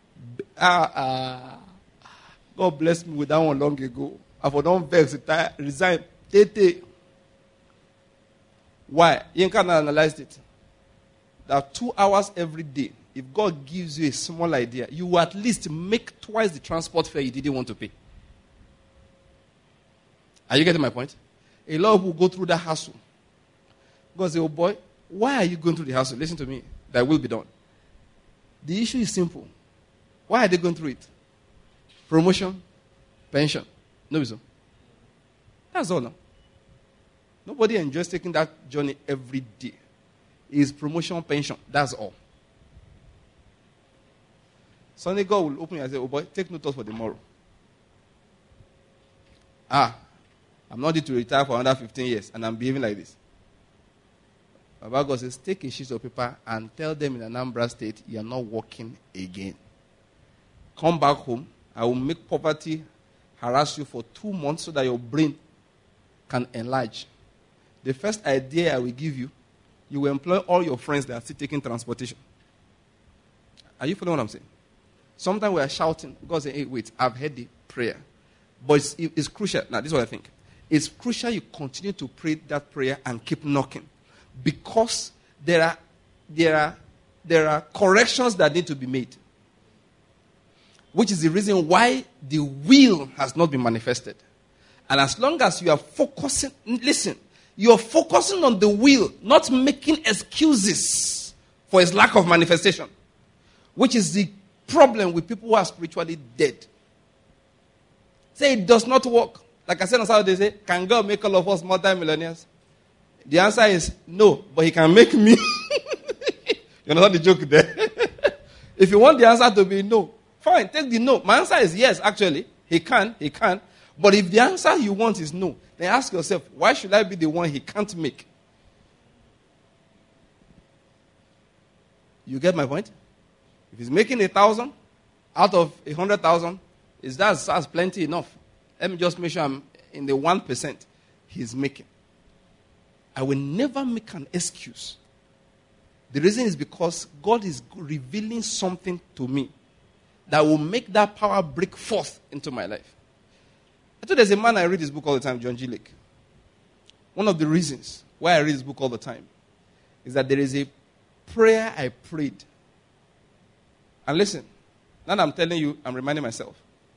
God bless me with that one long ago. I for don't vex, retire, resign. Tete. Why? You can analyze it. There are 2 hours every day. If God gives you a small idea, you will at least make twice the transport fare you didn't want to pay. Are you getting my point? A lot of people go through that hassle. God say, oh boy, why are you going through the hassle? Listen to me. That will be done. The issue is simple. Why are they going through it? Promotion, pension. No, so. That's all now. Nobody enjoys taking that journey every day. It's promotion, pension. That's all. Sunday God will open you and say, oh boy, take no thought for tomorrow. I'm not due to retire for another 15 years and I'm behaving like this. Baba God says, take a sheet of paper and tell them in Anambra State, you are not working again. Come back home. I will make poverty harass you for 2 months so that your brain can enlarge. The first idea I will give you, you will employ all your friends that are still taking transportation. Are you following what I'm saying? Sometimes we are shouting. God says, hey, wait, I've heard the prayer. But it's crucial. Now, this is what I think. It's crucial you continue to pray that prayer and keep knocking. Because there are corrections that need to be made. Which is the reason why the will has not been manifested. And as long as you are focusing, listen, you are focusing on the will, not making excuses for its lack of manifestation. Which is the problem with people who are spiritually dead. Say it does not work. Like I said on Saturday, say, can God make all of us multi-millionaires? The answer is no, but he can make me. You know the joke there? If you want the answer to be no, fine, take the no. My answer is yes, actually. He can. But if the answer you want is no, then ask yourself, why should I be the one he can't make? You get my point? If he's making 1,000 out of 100,000, that's plenty enough. Let me just make sure I'm in the 1% he's making. I will never make an excuse. The reason is because God is revealing something to me that will make that power break forth into my life. I thought there's a man I read his book all the time, John G. Lake. One of the reasons why I read his book all the time is that there is a prayer I prayed. And listen, now that I'm telling you, I'm reminding myself.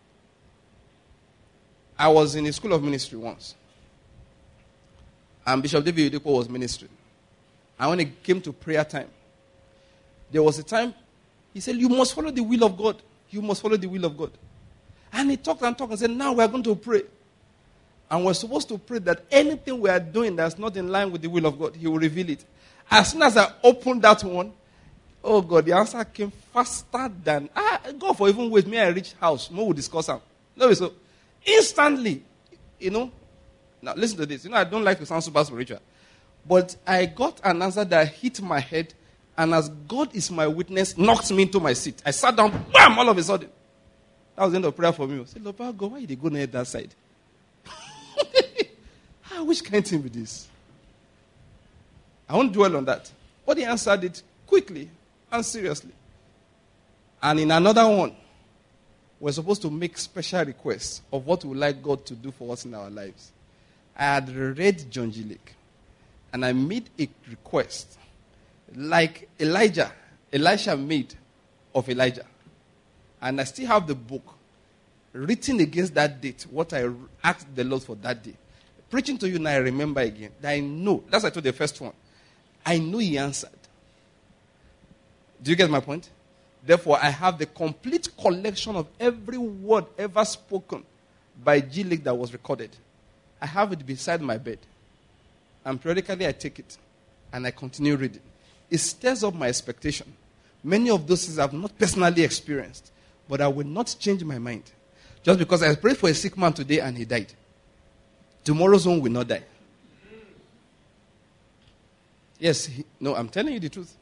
I was in a school of ministry once. And Bishop David Oyedepo was ministering. And when it came to prayer time, there was a time, he said, you must follow the will of God. You must follow the will of God. And he talked and said, now we are going to pray. And we're supposed to pray that anything we are doing that's not in line with the will of God, he will reveal it. As soon as I opened that one, oh God, the answer came faster than, God for even wait, me I reach house, more will discuss them. No, so instantly, now listen to this. I don't like to sound super spiritual. But I got an answer that hit my head, and as God is my witness, knocked me into my seat. I sat down, bam, all of a sudden. That was the end of prayer for me. I said, Lord, God, why did they go near that side? Which kind of thing with this? I won't dwell on that. But he answered it quickly and seriously. And in another one, we're supposed to make special requests of what we would like God to do for us in our lives. I had read John G. Lake, and I made a request like Elisha made of Elijah. And I still have the book written against that date, what I asked the Lord for that day. Preaching to you now, I remember again. That I know. That's what I told the first one. I know he answered. Do you get my point? Therefore, I have the complete collection of every word ever spoken by G. Lake that was recorded. I have it beside my bed. And periodically I take it. And I continue reading. It stirs up my expectation. Many of those things I have not personally experienced, but I will not change my mind. Just because I prayed for a sick man today and he died. Tomorrow's one will not die. Yes, no, I'm telling you the truth.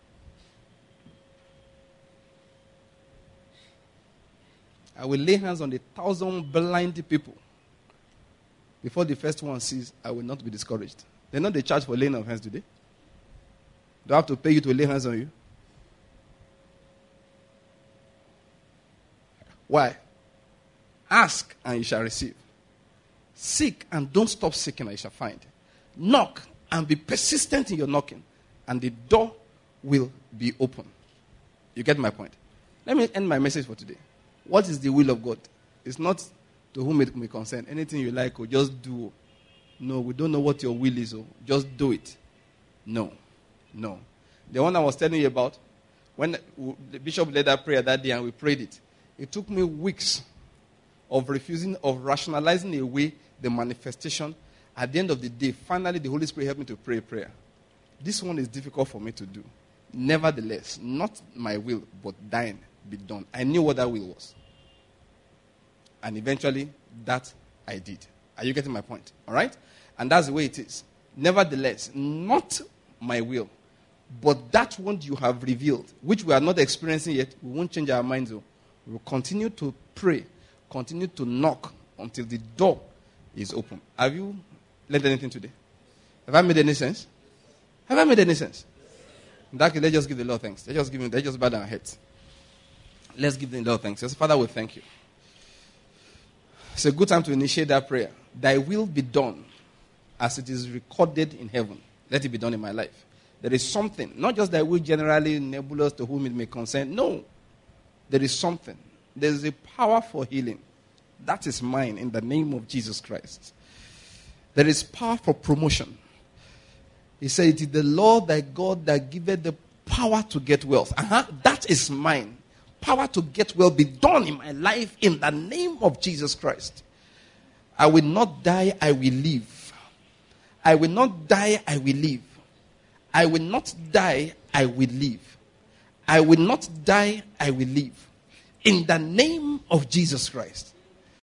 I will lay hands on 1,000 blind people. Before the first one sees, I will not be discouraged. They're not the charge for laying on hands today. Do I have to pay you to lay hands on you? Why? Ask and you shall receive. Seek and don't stop seeking and you shall find. Knock and be persistent in your knocking and the door will be open. You get my point? Let me end my message for today. What is the will of God? It's not to whom it may concern. Anything you like or just do. No, we don't know what your will is. Just do it. No. The one I was telling you about, when the bishop led that prayer that day and we prayed it, it took me weeks of refusing, of rationalizing away the manifestation. At the end of the day, finally the Holy Spirit helped me to pray a prayer. This one is difficult for me to do. Nevertheless, not my will, but thine be done. I knew what that will was. And eventually, that I did. Are you getting my point? All right? And that's the way it is. Nevertheless, not my will, but that one you have revealed, which we are not experiencing yet, we won't change our minds. We will continue to pray, continue to knock until the door is open. Have you learned anything today? Have I made any sense? Have I made any sense? In that case, let's just give the Lord thanks. Let's just bow down our heads. Let's give the Lord thanks. Yes, Father, we thank you. It's a good time to initiate that prayer. Thy will be done as it is recorded in heaven. Let it be done in my life. There is something, not just thy will generally nebulous to whom it may concern. No. There is something. There is a power for healing. That is mine in the name of Jesus Christ. There is power for promotion. He said, it is the Lord thy God that giveth the power to get wealth. That is mine. Power to get well be done in my life in the name of Jesus Christ. I will not die, I will live. I will not die, I will live. I will not die, I will live. I will not die, I will live. In the name of Jesus Christ.